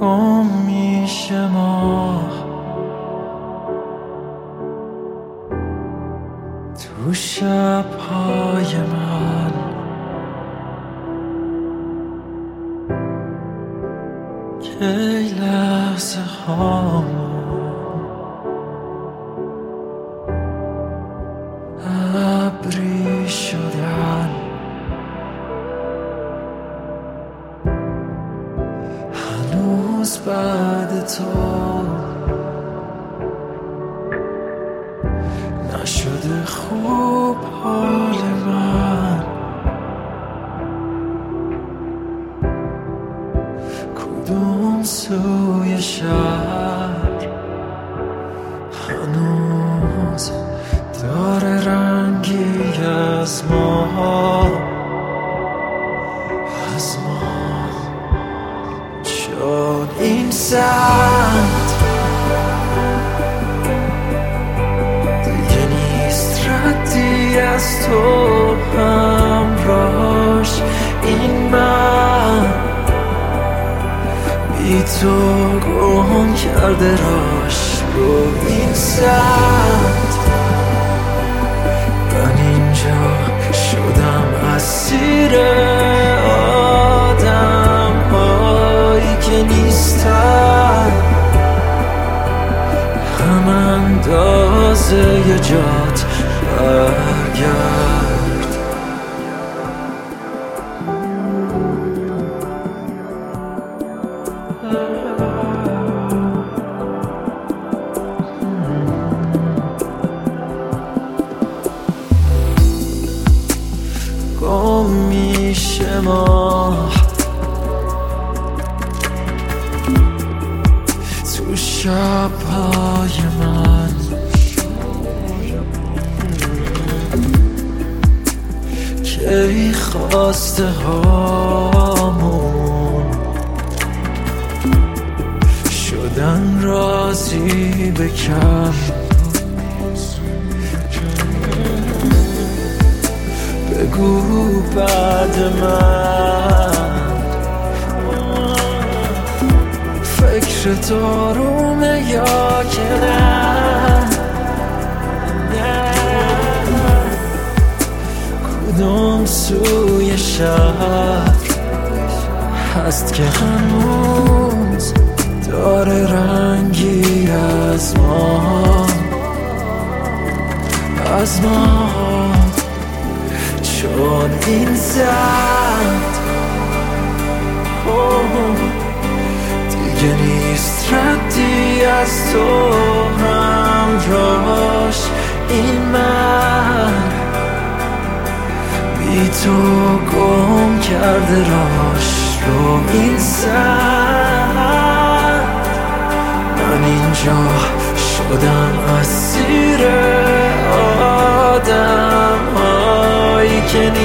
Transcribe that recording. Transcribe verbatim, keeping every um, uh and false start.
گم میشه ماه تو شب‌های من، کی لحظه هامون ابری شدن، هنوز بعد تو نشده خوب حال من. کدوم سوی شهر هنوز داره رنگی از ما، از ما، چون این سمت دیگه نیست ردی از تو همراهش. این من بی تو گم کرده راش رو این سمت. من اینجا شدم اسیر آدم هایی که نیستن، هم اندازه ی جات برگرد. گم میشه ماه تو شب‌های من، کی خواسته هامون شدن راضی به کم. بگو بعد من فکر دارومه یا که نه، کدوم سوی شهر هست که هنوز داره رنگی از ما، از ما، چون این زد دیگه نیست ردی از تو همراهش. این من بی تو گم کرده راش رو این سر. من اینجا شدم اسیر آدم هایی که